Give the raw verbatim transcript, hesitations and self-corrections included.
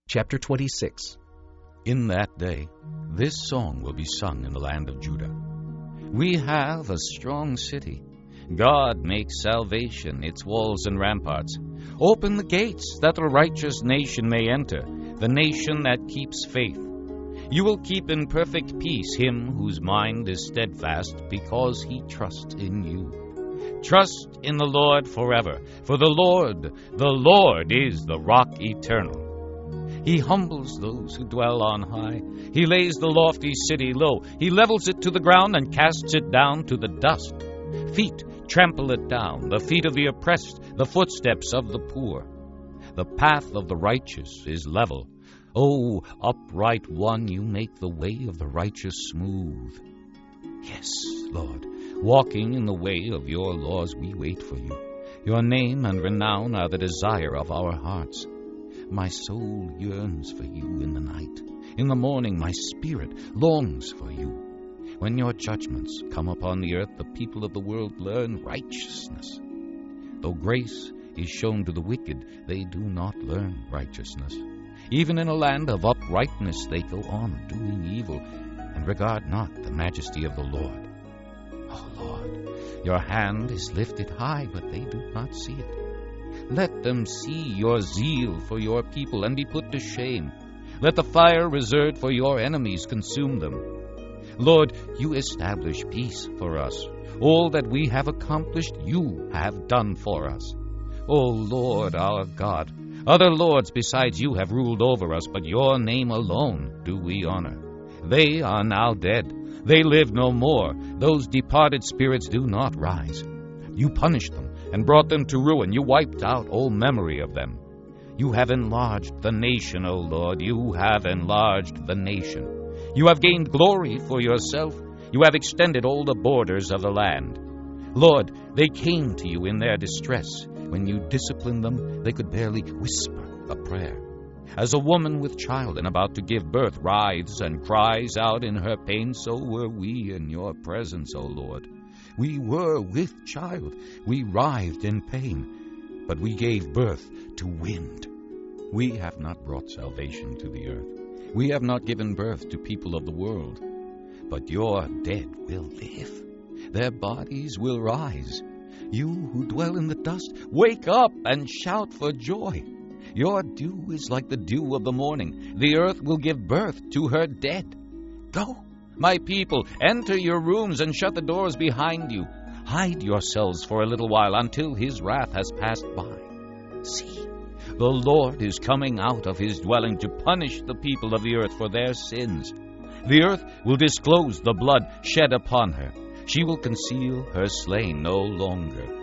Chapter twenty-six. In that day, this song will be sung in the land of Judah. We have a strong city. God makes salvation its walls and ramparts. Open the gates that the righteous nation may enter, the nation that keeps faith. You will keep in perfect peace him whose mind is steadfast, because he trusts in you. Trust in the Lord forever, for the Lord, the Lord is the rock eternal. He humbles those who dwell on high. He lays the lofty city low. He levels it to the ground and casts it down to the dust. Feet trample it down, the feet of the oppressed, the footsteps of the poor. The path of the righteous is level. O upright one, you make the way of the righteous smooth. Yes, Lord, walking in the way of your laws we wait for you. Your name and renown are the desire of our hearts. My soul yearns for you in the night. In the morning my spirit longs for you. When your judgments come upon the earth, the people of the world learn righteousness. Though grace is shown to the wicked, they do not learn righteousness. Even in a land of uprightness they go on doing evil, and regard not the majesty of the Lord. O Lord, your hand is lifted high, but they do not see it. Let them see your zeal for your people and be put to shame. Let the fire reserved for your enemies consume them. Lord, you establish peace for us. All that we have accomplished, you have done for us. O Lord, our God, other lords besides you have ruled over us, but your name alone do we honor. They are now dead. They live no more. Those departed spirits do not rise. You punished them and brought them to ruin. You wiped out all memory of them. You have enlarged the nation, O Lord. You have enlarged the nation. You have gained glory for yourself. You have extended all the borders of the land. Lord, they came to you in their distress. When you disciplined them, they could barely whisper a prayer. As a woman with child and about to give birth writhes and cries out in her pain, so were we in your presence, O Lord. We were with child. We writhed in pain, but we gave birth to wind. We have not brought salvation to the earth. We have not given birth to people of the world. But your dead will live. Their bodies will rise. You who dwell in the dust, wake up and shout for joy. Your dew is like the dew of the morning. The earth will give birth to her dead. Go, my people, enter your rooms and shut the doors behind you. Hide yourselves for a little while until his wrath has passed by. See, the Lord is coming out of his dwelling to punish the people of the earth for their sins. The earth will disclose the blood shed upon her. She will conceal her slain no longer.